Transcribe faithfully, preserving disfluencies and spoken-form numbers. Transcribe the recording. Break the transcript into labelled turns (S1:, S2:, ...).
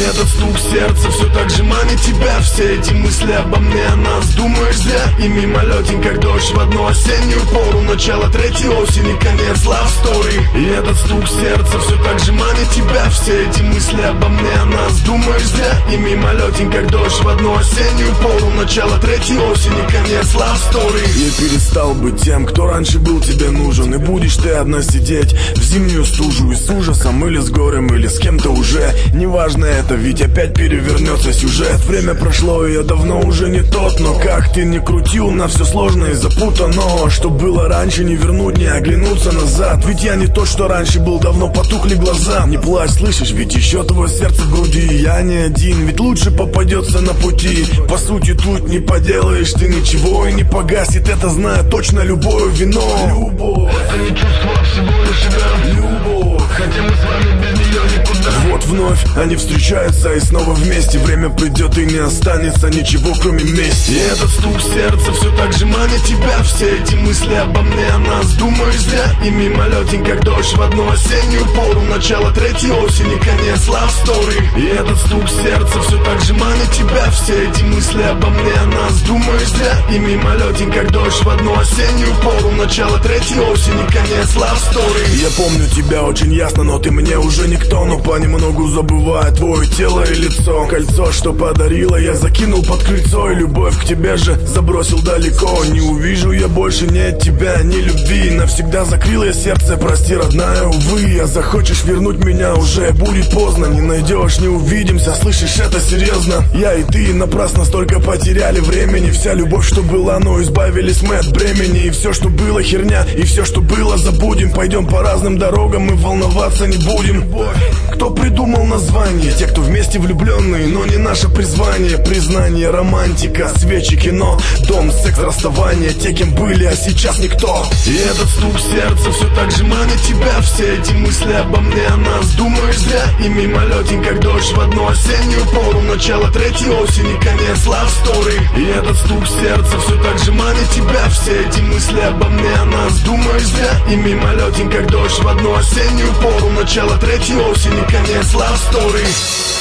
S1: этот стук сердца все так же манит тебя. Все эти мысли обо мне, о нас думаешь зря. И мимолетен, как дождь в одну осеннюю пору. Начало третьей осени, конец love story. И этот стук сердца все так же манит тебя. Все эти мысли обо мне, о нас думаешь зря. И мимолетен, как дождь в одну осеннюю пору. Начало третьей осени, конец love story. Я перестал быть тем, кто раньше был тебе нужен. И будешь ты одна сидеть в зимнюю стужу. И с ужасом, или с горем, или с кем-то уже. Неважно это, ведь опять перевернется сюжет. Время прошло, и я давно уже не тот. Но как ты не крутил, на все сложно и запутано. Что было раньше, не вернуть, не оглянуться назад. Ведь я не тот, что раньше был, давно потухли глаза. Не плачь, слышишь, ведь еще твое сердце в груди. Я не один, ведь лучше попадется на пути. По сути тут не поделаешь ты ничего. И не погасит это, зная точно, любое вино. Любовь, это не чувство, всего лишь себя. Любовь, хотя мы с вами без нее никуда. Вот вновь они встречаются и снова вместе. Время придет и не останется ничего, кроме мести. И этот стук сердца все так же манит тебя. Все эти мысли обо мне, о нас думаешь зря. И мимолетен, как дождь в одну осеннюю пору. Начало третьей осени, конец love story. И этот стук сердца все так же манит тебя. Все эти мысли обо мне, о нас думаешь зря. И мимолетен, как дождь в одну осеннюю пору. Начало третьей осени, конец love story. Я помню тебя очень ясно, но ты мне уже никто. Но понемногу забываю твое тело и лицо. Кольцо, что подарила, я закинул под крыльцо. И любовь к тебе же забросил далеко. Не увижу я больше ни от тебя, ни любви. Навсегда закрыл я сердце, прости, родная, увы. А захочешь вернуть меня, уже будет поздно. Не найдешь, не увидимся, слышишь, это серьезно. Я и ты напрасно столько потеряли времени. Вся любовь, что была, но избавились мы от бремени. И все, что было, херня, и все, что было, забудем. Пойдем по разным дорогам и волноваться не будем. Кто придумал название? Те, кто вместе влюбленные, но не наше призвание. Признание, романтика, свечи, кино, дом, секс, расставание. Те, кем были, а сейчас никто. И этот стук сердца все так же манит тебя. Все эти мысли обо мне, о нас думаешь зря. И мимолетен, как дождь в одну осеннюю пору. Начало третьей осени, конец love story. И этот стук сердца все так же манит тебя. Все эти мысли обо мне, о нас думаешь зря. И мимолетен, как дождь в одну осеннюю пору. Начало третьей осени, конец love story.